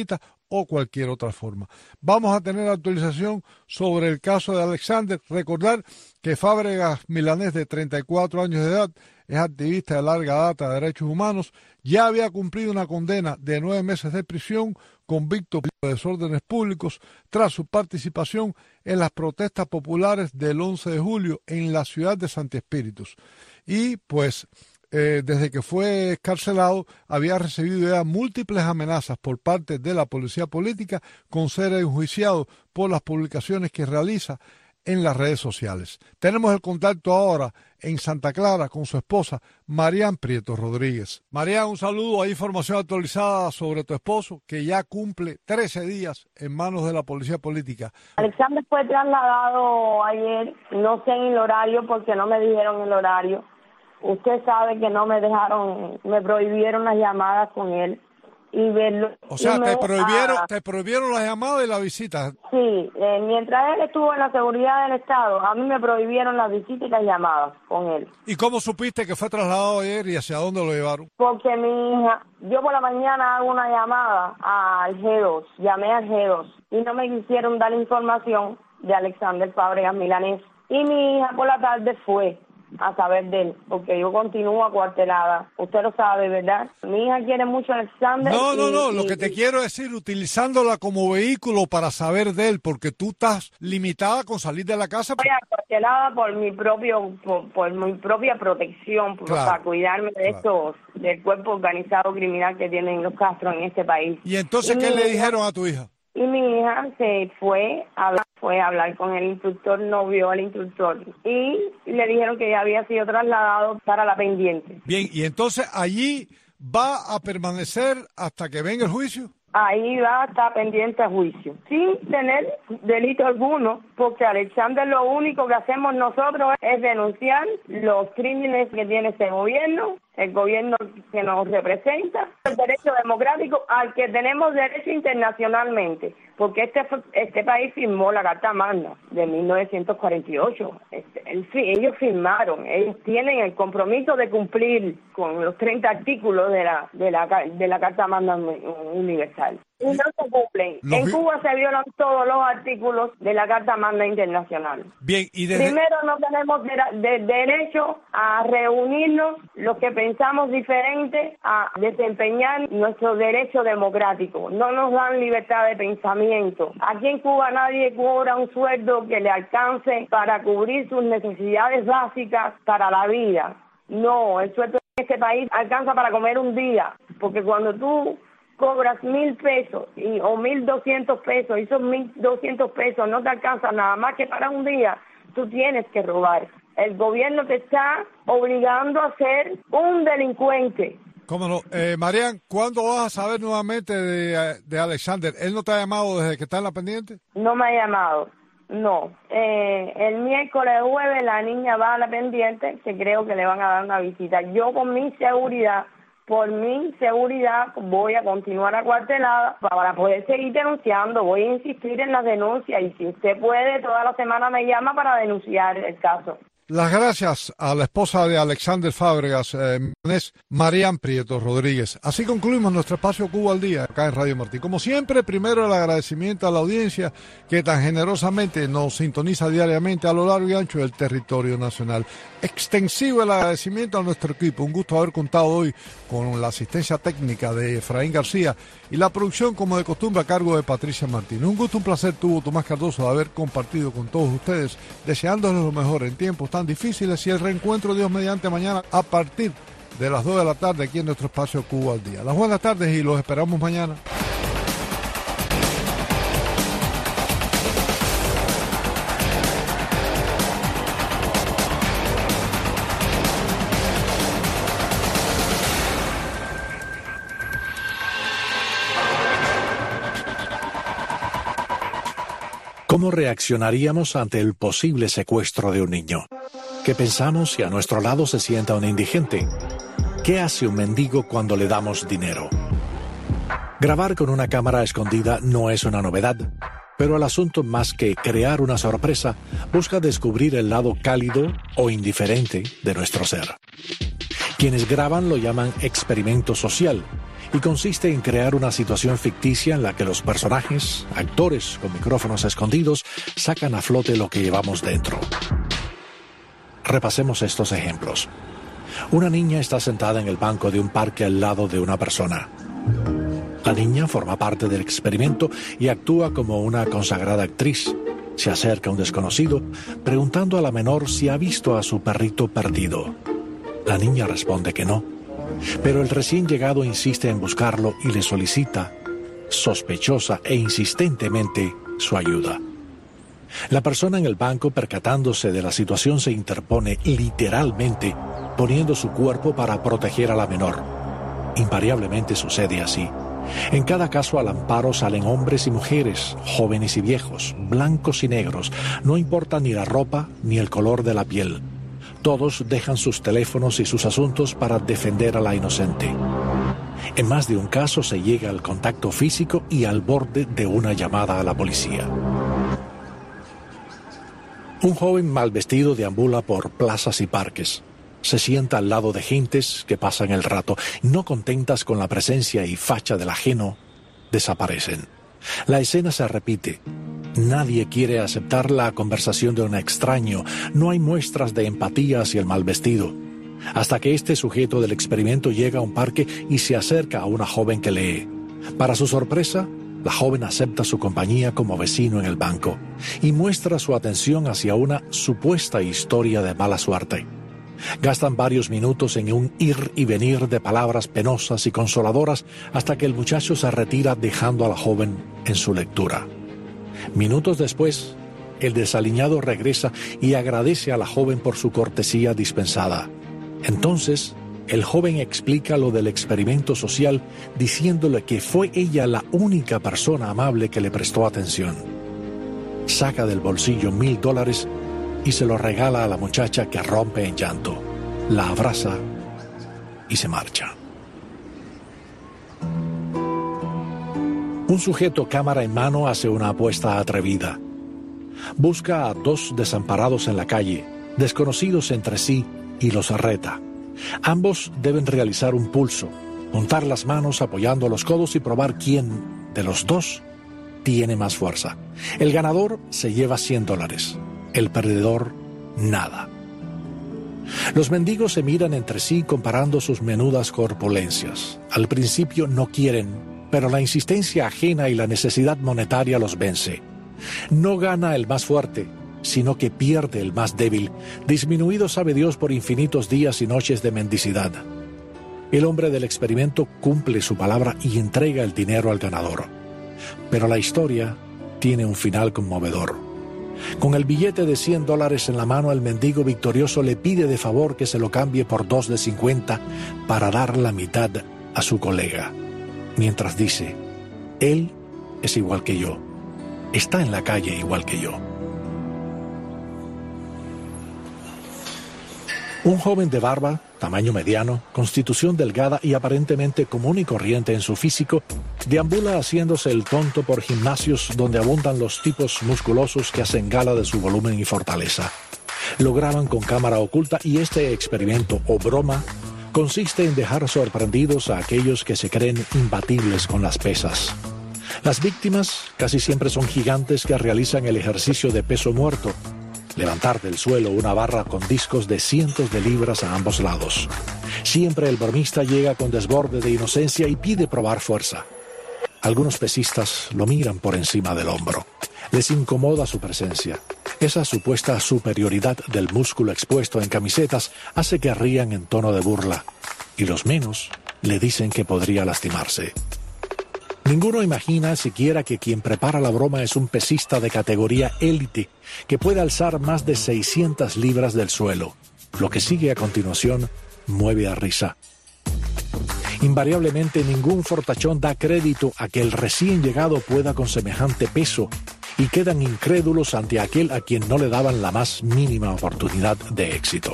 o cualquier otra forma. Vamos a tener actualización sobre el caso de Alexander. Recordar que Fábregas Milanés, de 34 años de edad, es activista de larga data de derechos humanos, ya había cumplido una condena de 9 meses de prisión, convicto de desórdenes públicos, tras su participación en las protestas populares del 11 de julio en la ciudad de Santi Espíritus. Y pues desde que fue excarcelado había recibido ya múltiples amenazas por parte de la policía política con ser enjuiciado por las publicaciones que realiza en las redes sociales. Tenemos el contacto ahora en Santa Clara con su esposa, Marian Prieto Rodríguez. Marian, un saludo. Hay información actualizada sobre tu esposo, que ya cumple 13 días en manos de la policía política. Alexander fue trasladado ayer, no sé en el horario porque no me dijeron el horario. Usted sabe que no me dejaron, me prohibieron las llamadas con él y verlo. O sea, te prohibieron las llamadas y la visita. Sí, mientras él estuvo en la seguridad del Estado, a mí me prohibieron las visitas y las llamadas con él. ¿Y cómo supiste que fue trasladado ayer y hacia dónde lo llevaron? Porque mi hija, yo por la mañana hago una llamada al G2, llamé al G2 y no me quisieron dar información de Alexander Fábregas Milanés. Y mi hija por la tarde fue a saber de él, porque yo continúo acuartelada. Usted lo sabe, ¿verdad? Mi hija quiere mucho a Alexander. No, lo que te quiero decir, utilizándola como vehículo para saber de él, porque tú estás limitada con salir de la casa. Estoy acuartelada por mi propia protección, claro, para cuidarme de estos, del cuerpo organizado criminal que tienen los Castro en este país. ¿Y entonces qué le dijeron a tu hija? Y mi hija se fue a hablar con el instructor, no vio al instructor y le dijeron que ya había sido trasladado para la pendiente. Bien, y entonces allí va a permanecer hasta que venga el juicio. Ahí va a estar pendiente a juicio, sin tener delito alguno, porque Alexander, lo único que hacemos nosotros es denunciar los crímenes que tiene este gobierno, el gobierno que nos representa, el derecho democrático al que tenemos derecho internacionalmente, porque este país firmó la Carta Magna de 1948. Ellos firmaron, ellos tienen el compromiso de cumplir con los 30 artículos de la Carta Magna Universal. Y no se cumplen. En Cuba se violan todos los artículos de la Carta Magna Internacional. Bien, Primero, no tenemos derecho a reunirnos los que pensamos diferente, a desempeñar nuestro derecho democrático. No nos dan libertad de pensamiento. Aquí en Cuba nadie cobra un sueldo que le alcance para cubrir sus necesidades básicas para la vida. No, el sueldo en este país alcanza para comer un día, porque cuando tú cobras 1,000 pesos o 1,200 pesos y esos 1,200 pesos no te alcanzan nada más que para un día, tú tienes que robar. El gobierno te está obligando a ser un delincuente. ¿Cómo no? Marian, ¿cuándo vas a saber nuevamente de Alexander? ¿Él no te ha llamado desde que está en la pendiente? No me ha llamado, no. El miércoles jueves la niña va a la pendiente, que creo que le van a dar una visita. Yo por mi seguridad, voy a continuar acuartelada para poder seguir denunciando. Voy a insistir en las denuncias y si usted puede, toda la semana me llama para denunciar el caso. Las gracias a la esposa de Alexander Fábregas, Marian Prieto Rodríguez. Así concluimos nuestro espacio Cuba al Día, acá en Radio Martí. Como siempre, primero el agradecimiento a la audiencia que tan generosamente nos sintoniza diariamente a lo largo y ancho del territorio nacional. Extensivo el agradecimiento a nuestro equipo. Un gusto haber contado hoy con la asistencia técnica de Efraín García y la producción, como de costumbre, a cargo de Patricia Martín. Un gusto, un placer tuvo Tomás Cardoso de haber compartido con todos ustedes, deseándoles lo mejor en tiempos tan difíciles y el reencuentro, Dios mediante, mañana a partir de las 2 de la tarde aquí en nuestro espacio Cuba al Día. Las buenas tardes y los esperamos mañana. ¿Cómo reaccionaríamos ante el posible secuestro de un niño? ¿Qué pensamos si a nuestro lado se sienta un indigente? ¿Qué hace un mendigo cuando le damos dinero? Grabar con una cámara escondida no es una novedad, pero el asunto, más que crear una sorpresa, busca descubrir el lado cálido o indiferente de nuestro ser. Quienes graban lo llaman experimento social, y consiste en crear una situación ficticia en la que los personajes, actores con micrófonos escondidos, sacan a flote lo que llevamos dentro. Repasemos estos ejemplos. Una niña está sentada en el banco de un parque al lado de una persona. La niña forma parte del experimento y actúa como una consagrada actriz. Se acerca a un desconocido, preguntando a la menor si ha visto a su perrito perdido. La niña responde que no, pero el recién llegado insiste en buscarlo y le solicita, sospechosa e insistentemente, su ayuda. La persona en el banco, percatándose de la situación, se interpone literalmente, poniendo su cuerpo para proteger a la menor. Invariablemente sucede así. En cada caso al amparo salen hombres y mujeres, jóvenes y viejos, blancos y negros, no importa ni la ropa ni el color de la piel. Todos dejan sus teléfonos y sus asuntos para defender a la inocente. En más de un caso se llega al contacto físico y al borde de una llamada a la policía. Un joven mal vestido deambula por plazas y parques. Se sienta al lado de gentes que pasan el rato. No contentas con la presencia y facha del ajeno, desaparecen. La escena se repite. Nadie quiere aceptar la conversación de un extraño. No hay muestras de empatía hacia el mal vestido. Hasta que este sujeto del experimento llega a un parque y se acerca a una joven que lee. Para su sorpresa, la joven acepta su compañía como vecino en el banco y muestra su atención hacia una supuesta historia de mala suerte. Gastan varios minutos en un ir y venir de palabras penosas y consoladoras hasta que el muchacho se retira dejando a la joven en su lectura. Minutos después, el desaliñado regresa y agradece a la joven por su cortesía dispensada. Entonces, el joven explica lo del experimento social diciéndole que fue ella la única persona amable que le prestó atención. Saca del bolsillo $1,000 y se lo regala a la muchacha, que rompe en llanto, la abraza y se marcha. Un sujeto cámara en mano hace una apuesta atrevida. Busca a 2 desamparados en la calle, desconocidos entre sí, y los reta. Ambos deben realizar un pulso, juntar las manos apoyando los codos y probar quién de los 2 tiene más fuerza. El ganador se lleva $100. El perdedor, nada. Los mendigos se miran entre sí comparando sus menudas corpulencias. Al principio no quieren, pero la insistencia ajena y la necesidad monetaria los vence. No gana el más fuerte, sino que pierde el más débil, disminuido sabe Dios por infinitos días y noches de mendicidad. El hombre del experimento cumple su palabra y entrega el dinero al ganador. Pero la historia tiene un final conmovedor. Con el billete de $100 en la mano, el mendigo victorioso le pide de favor que se lo cambie por 2 de 50 para dar la mitad a su colega. Mientras dice, él es igual que yo, está en la calle igual que yo. Un joven de barba, tamaño mediano, constitución delgada y aparentemente común y corriente en su físico, deambula haciéndose el tonto por gimnasios donde abundan los tipos musculosos que hacen gala de su volumen y fortaleza. Lo graban con cámara oculta y este experimento o broma consiste en dejar sorprendidos a aquellos que se creen imbatibles con las pesas. Las víctimas casi siempre son gigantes que realizan el ejercicio de peso muerto, levantar del suelo una barra con discos de cientos de libras a ambos lados. Siempre el bromista llega con desborde de inocencia y pide probar fuerza. Algunos pesistas lo miran por encima del hombro. Les incomoda su presencia. Esa supuesta superioridad del músculo expuesto en camisetas hace que rían en tono de burla, y los menos le dicen que podría lastimarse. Ninguno imagina siquiera que quien prepara la broma es un pesista de categoría élite que puede alzar más de 600 libras del suelo. Lo que sigue a continuación mueve a risa. Invariablemente ningún fortachón da crédito a que el recién llegado pueda con semejante peso y quedan incrédulos ante aquel a quien no le daban la más mínima oportunidad de éxito.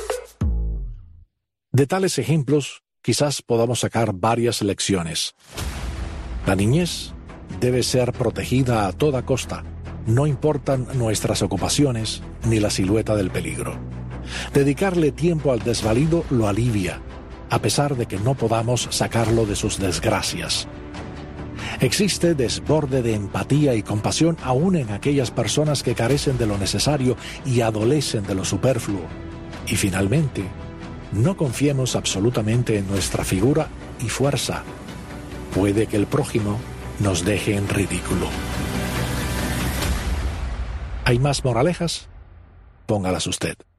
De tales ejemplos, quizás podamos sacar varias lecciones. La niñez debe ser protegida a toda costa. No importan nuestras ocupaciones ni la silueta del peligro. Dedicarle tiempo al desvalido lo alivia. a pesar de que no podamos sacarlo de sus desgracias. Existe desborde de empatía y compasión aún en aquellas personas que carecen de lo necesario y adolecen de lo superfluo. Y finalmente, no confiemos absolutamente en nuestra figura y fuerza. Puede que el prójimo nos deje en ridículo. ¿Hay más moralejas? Póngalas usted.